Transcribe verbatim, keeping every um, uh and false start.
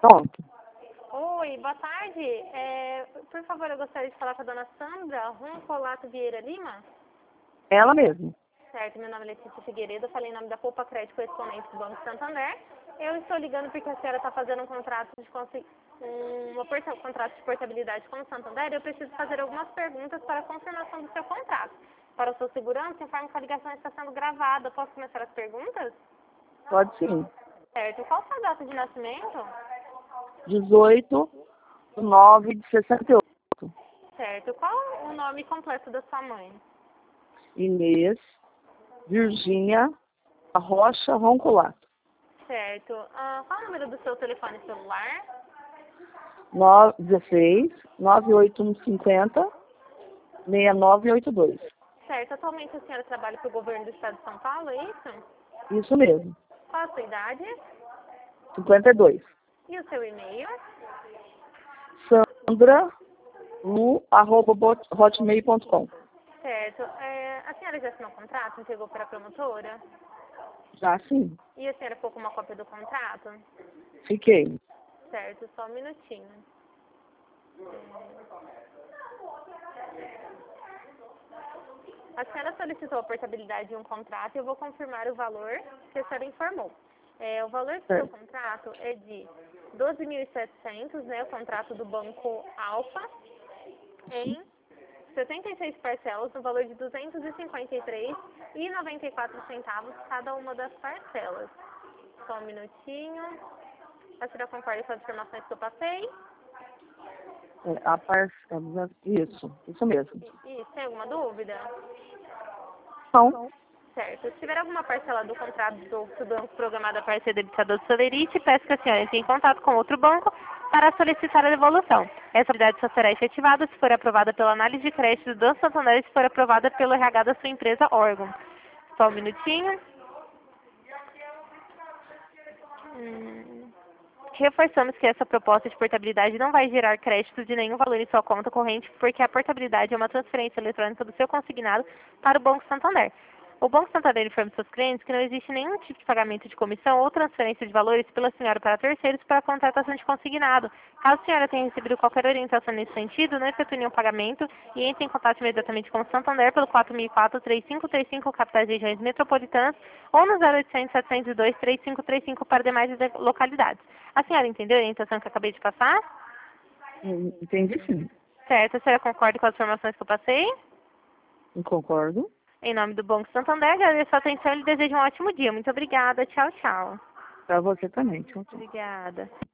Pronto. Oi, boa tarde. É, por favor, eu gostaria de falar com a dona Sandra Roncolato Vieira Lima. Ela mesmo. Certo, meu nome é Letícia Figueiredo, eu falei em nome da Poupa Crédito Correspondente do Banco Santander. Eu estou ligando porque a senhora está fazendo um contrato de consi- uma porta- um contrato de portabilidade com o Santander e eu preciso fazer algumas perguntas para a confirmação do seu contrato. Para a sua segurança, informo que a ligação está sendo gravada. Posso começar as perguntas? Pode sim. Certo. Qual a sua data de nascimento? dezoito de nove de sessenta e oito. Certo. Qual o nome completo da sua mãe? Inês Virgínia Rocha Roncolato. Certo. Ah, qual o número do seu telefone celular? nove dezesseis, nove oito um cinco zero, seis nove oito dois. Certo. Atualmente a senhora trabalha para o governo do estado de São Paulo, é isso? Isso mesmo. Qual a sua idade? cinquenta e dois. E o seu e-mail? Sandra Lu, arroba bot- hotmail ponto com. Certo. É, a senhora já assinou o contrato? Entregou para a promotora? Já sim. E a senhora ficou com uma cópia do contrato? Fiquei. Certo. Só um minutinho. A senhora solicitou a portabilidade de um contrato e eu vou confirmar o valor que a senhora informou. É, o valor do seu Certo. contrato é de doze mil e setecentos, né, o contrato do Banco Alfa, em setenta e seis parcelas, no valor de duzentos e cinquenta e três reais e noventa e quatro centavos cada uma das parcelas. Só um minutinho. A senhora concorda com as informações que eu passei? É, a parcela. Isso, isso mesmo. Isso, tem alguma dúvida? Então, Certo. Se tiver alguma parcela do contrato do, do banco programada para ser debitador do Solerite, peço que a senhora entre em contato com outro banco para solicitar a devolução. Essa habilidade só será efetivada se for aprovada pela análise de crédito do Santander e se for aprovada pelo R H da sua empresa órgão. Só um minutinho. Hum. Reforçamos que essa proposta de portabilidade não vai gerar créditos de nenhum valor em sua conta corrente, porque a portabilidade é uma transferência eletrônica do seu consignado para o Banco Santander. O Banco Santander informa seus clientes que não existe nenhum tipo de pagamento de comissão ou transferência de valores pela senhora para terceiros para a contratação de consignado. Caso a senhora tenha recebido qualquer orientação nesse sentido, não efetue nenhum pagamento e entre em contato imediatamente com o Santander pelo quatro mil e quatro, três cinco três cinco, capitais e regiões metropolitanas, ou no zero oitocentos, setecentos e dois, três cinco três cinco para demais localidades. A senhora entendeu a orientação que eu acabei de passar? entendi sim. Certo. A senhora concorda com as informações que eu passei? Concordo. Em nome do Banco Santander, agradeço a atenção e lhe desejo um ótimo dia. Muito obrigada. Tchau, tchau. Para você também. Tchau, tchau. Obrigada.